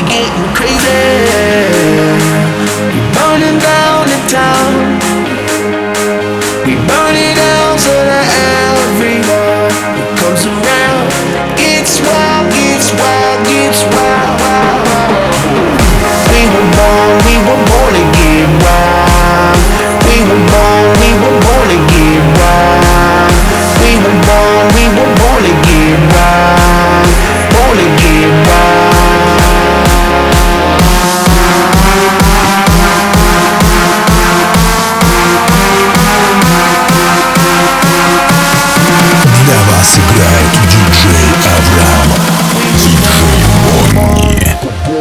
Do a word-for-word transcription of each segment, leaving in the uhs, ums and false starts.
getting crazy. We burning down the town. We burn it down so that everyone who comes around gets wild, gets wild, gets wild, wild, wild. We were born, we were born to get wild. We were born, we were born to get wild. We were born, we were born to get wild. Born to get wild. Для вас играет диджей Авраам, диджей Бонни.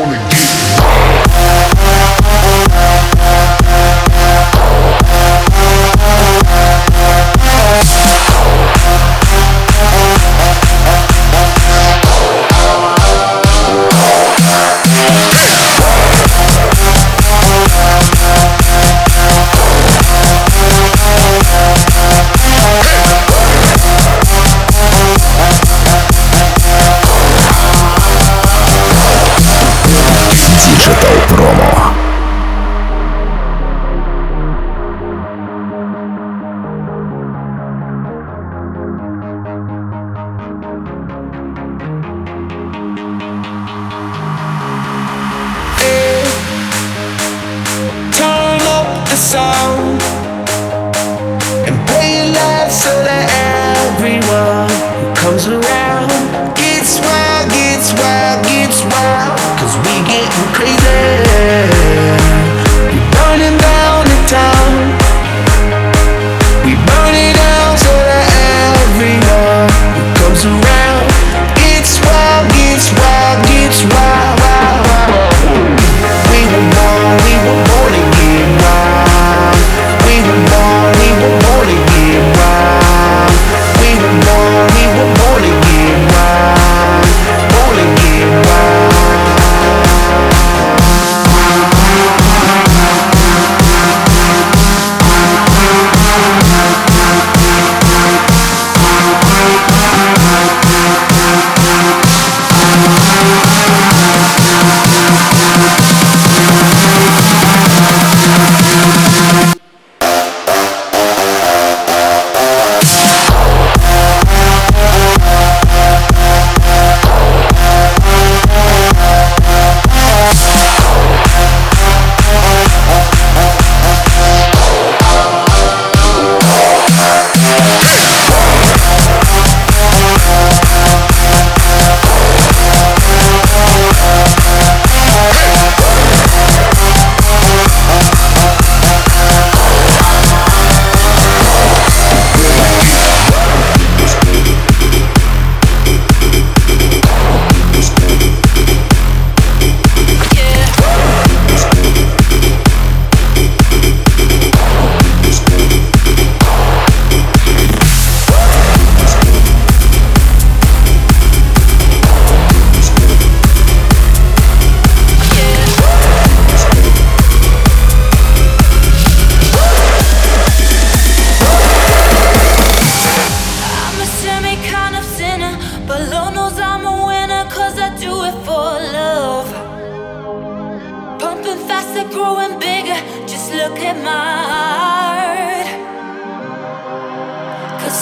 Digital Promo. Turn up the sound and play it loud so that everyone who comes around gets wild, gets wild, gets wild. Cause we getting crazy. We burning down the town. We burn it down so that everyone who comes around gets wild, gets wild, gets wild, wild, wild. We were born, we were born to get wild. We were born, we were born to get wild. We were born, we were born to get wild. Born to get wild.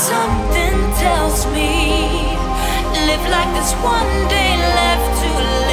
Something tells me live like there's one day left to live.